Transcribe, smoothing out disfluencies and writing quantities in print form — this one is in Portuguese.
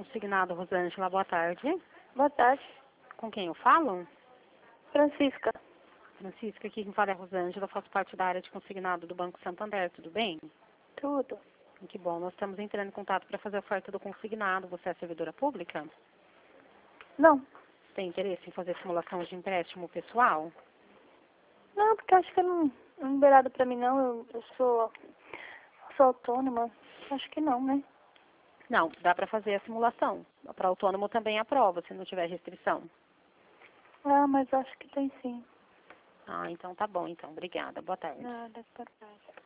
Consignado, Rosângela, boa tarde. Boa tarde. Com quem eu falo? Francisca. Francisca, aqui quem fala é a Rosângela, eu faço parte da área de consignado do Banco Santander, tudo bem? Tudo. Que bom, nós estamos entrando em contato para fazer a oferta do consignado. Você é servidora pública? Não. Tem interesse em fazer simulação de empréstimo pessoal? Não, porque acho que não é liberado pra mim, não. Eu sou autônoma. Acho que não, né? Não, dá para fazer a simulação. Para autônomo também aprova, se não tiver restrição. Ah, mas acho que tem sim. Ah, então tá bom, então. Obrigada. Boa tarde. Nada, boa tarde.